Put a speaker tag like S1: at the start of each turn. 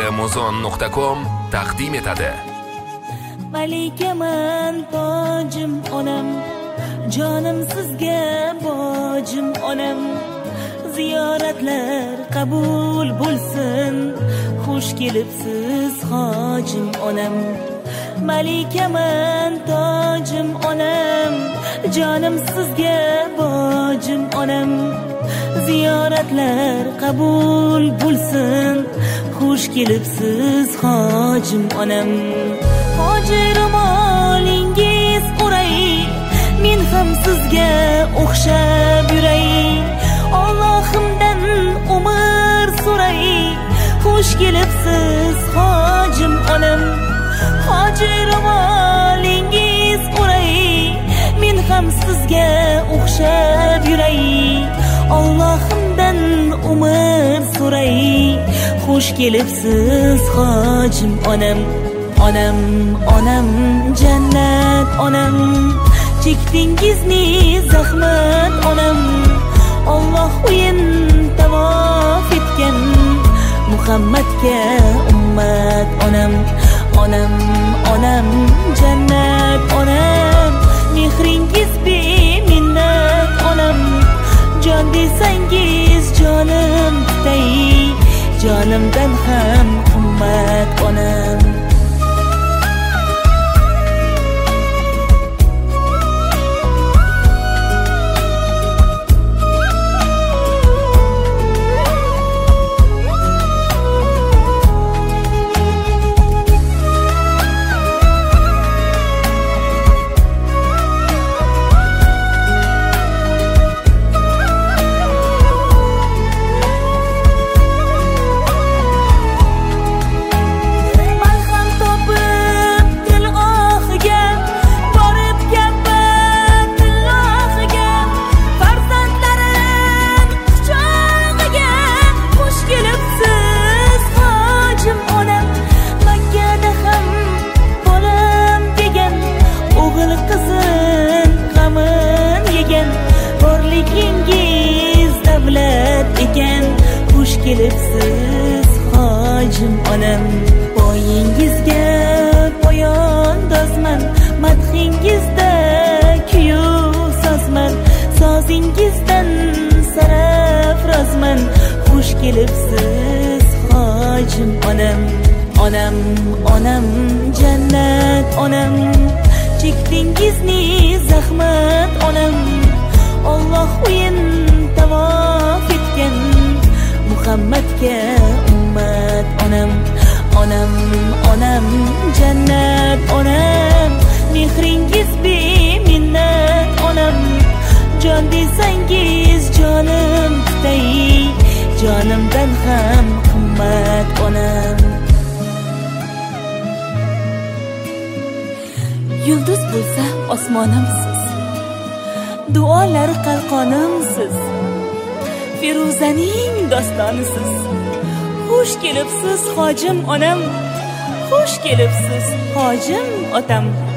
S1: Mozon.com taqdim etadi.
S2: Malikaman tojim onam, jonim sizga bojim onam. Ziyoratlar qabul bo'lsin, xush kelibsiz hojim onam. Malikaman tojim onam, jonim sizga bojim onam. Ziyoratlar qabul bo'lsin, xush kelibsiz hojim onam. Hoji ro'molingiz o'ray, men ham sizga o'xshab yuray. Allohimdan umr so'ray, xush kelibsiz hojim onam. Hoji ro'molingiz o'ray, men ham sizga o'xshab yuray. Allohimdan umr so'ray, xush kelibsiz hojim onam. Onam, onam, jannat onam, chekdingizni zahmat onam. Alloh o'yin tavof etgan Muhammadga ummat onam. Onam, onam, jannat onam, mehringiz beminnat onam. Jon desangiz jonim tutay, jonimdan ham qimmat onam. Kelibsiz hojim onam. Poyingizga poyon dozman, madhingizda kuyu sozman. Sozingizdan sarafrozman, xush kelibsiz hojim onam. Onam, onam, jannat onam, chekdingizni zahmat onam. Alloh o'yin tavof etgan Muhammadga ummat onam. Onam, onam, jannat onam, mehringiz beminnat onam. Jon desangiz jonim tutay, jonimdan ham qimmat onam. Yulduz bo'lsa osmonimsiz, duolar qalqonimsiz, Feruzaning dostonisiz. Xush kelibsiz hojim onam, xush kelibsiz hojim otam.